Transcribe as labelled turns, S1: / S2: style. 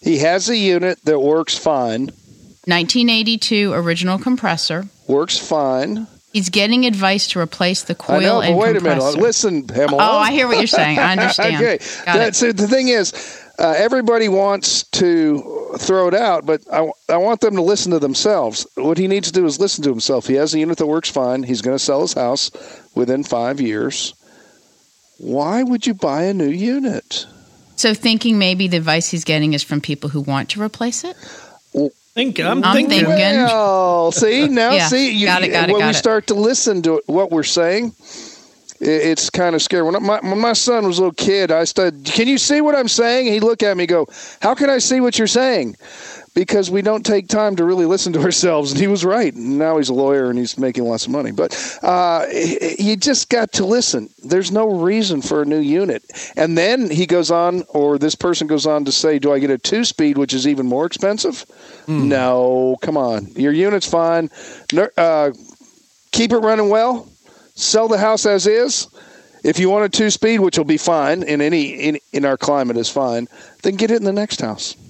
S1: He has a unit that works fine.
S2: 1982 original compressor.
S1: Works fine.
S2: He's getting advice to replace the coil
S1: I know, but
S2: and
S1: wait
S2: compressor.
S1: a minute. Listen, Pamela.
S2: Oh, I hear what you're saying. I understand.
S1: Okay. So the thing is, everybody wants to throw it out, but I want them to listen to themselves. What he needs to do is listen to himself. He has a unit that works fine. He's going to sell his house within 5 years. Why would you buy a new unit?
S2: So thinking maybe the advice he's getting is from people who want to replace it?
S3: I'm
S2: thinking.
S1: Well, see, now,
S2: Yeah, got it,
S1: when
S2: got
S1: we
S2: it.
S1: start to listen to what we're saying, it's kind of scary. When my son was a little kid, I said, "Can you see what I'm saying?" He'd look at me and go, "How can I see what you're saying?" Because we don't take time to really listen to ourselves. And he was right. And now he's a lawyer and he's making lots of money. But you just got to listen. There's no reason for a new unit. And then he goes on, or this person goes on to say, do I get a 2-speed, which is even more expensive? No, come on. Your unit's fine. Keep it running well. Sell the house as is. If you want a 2-speed, which will be fine in our climate is fine, then get it in the next house.